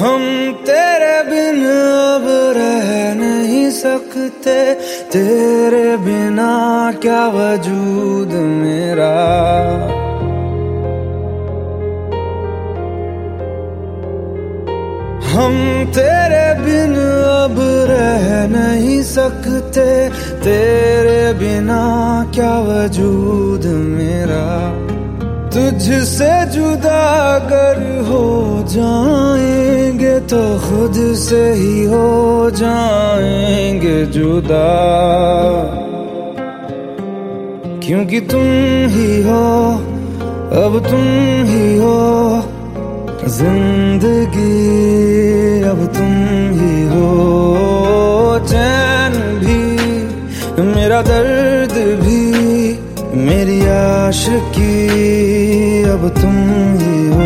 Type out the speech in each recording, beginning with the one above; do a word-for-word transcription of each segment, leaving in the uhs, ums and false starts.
हम तेरे बिन अब रह नहीं सकते, तेरे बिना क्या वजूद मेरा। हम तेरे बिन अब रह नहीं सकते, तेरे बिना क्या वजूद मेरा। तुझसे जुदा अगर हो जाएंगे तो खुद से ही हो जाएंगे जुदा, क्योंकि तुम ही हो, अब तुम ही हो जिंदगी, अब तुम ही हो। चैन भी मेरा दर्द भी मेरी आशिकी, अब तुम ही हो।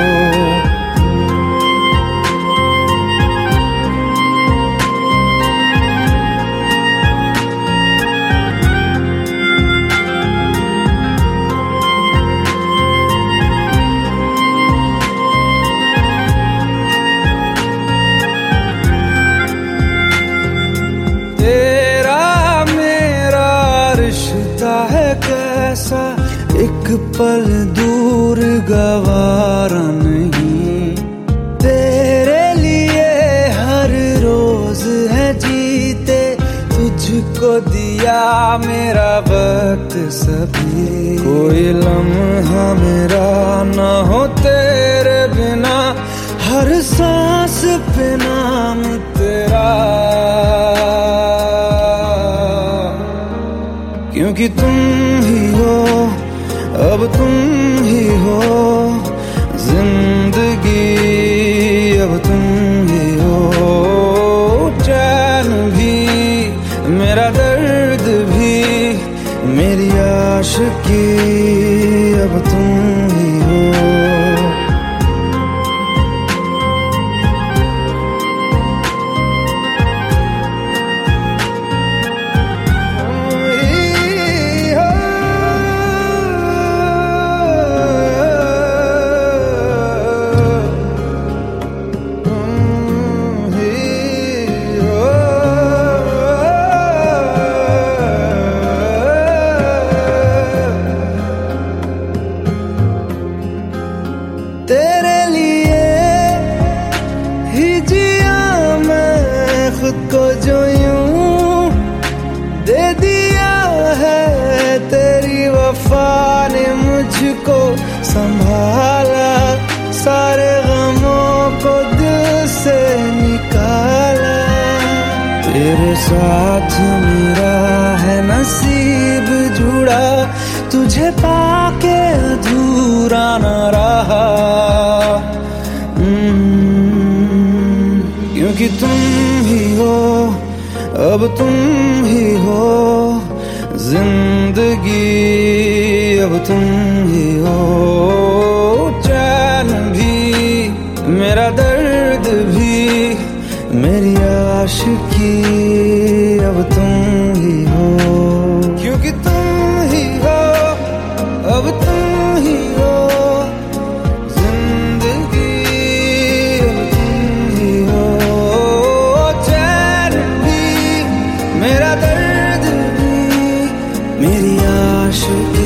है कैसा एक पल दूर गवारा नहीं, तेरे लिए हर रोज है जीते, तुझको दिया मेरा वक्त सभी। कोई लम्हा मेरा ना हो तेरे बिना, हर सांस पे नाम तेरा, क्योंकि तुम ही हो, अब तुम ही हो जिंदगी, अब तुम ही हो। चैन भी मेरा दर्द भी मेरी आशिकी, अब तुम ही हो। तेरे लिए ही जिया मैं खुद को, जो यूं दे दिया है तेरी वफा ने मुझको संभाला, सारे गमों को दिल से निकाला। तेरे साथ मेरा है नसीब जुड़ा, तुझे पाके अधूरा न रहा, क्योंकि तुम ही हो, अब तुम ही हो जिंदगी, अब तुम ही हो। चैन भी मेरा दर्द भी मेरी आशिकी, अब तुम ही हो, क्योंकि तुम ही हो, अब तुम ही हो जिंदगी, अब तुम ही हो। चैन भी मेरा दर्द भी मेरी आशिकी।